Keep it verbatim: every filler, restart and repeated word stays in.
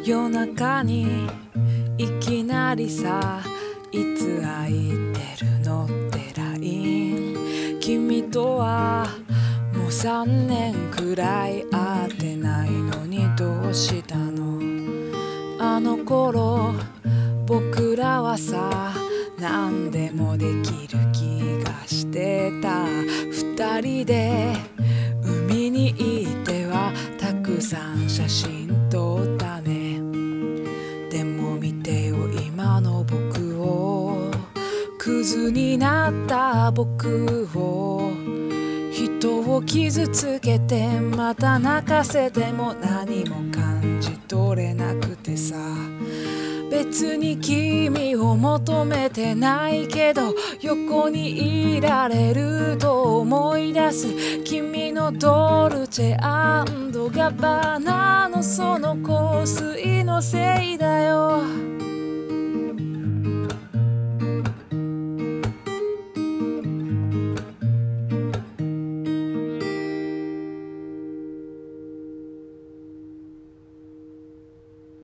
夜中にいきなりさ、いつ空いてるのって ライン。 君とはもうさんねんくらい会ってないのにどうしたの。あの頃僕らはさ、何でもできる気がしてた。二人で海に行ってはたくさん写真撮ったね。でも見てよ今の僕を、クズになった僕を。人を傷つけてまた泣かせても何も感じ取れなくてさ。別に君を求めてないけど横にいられると思い出す。君のドルチェ&ガッバーナのその香水のせいだ。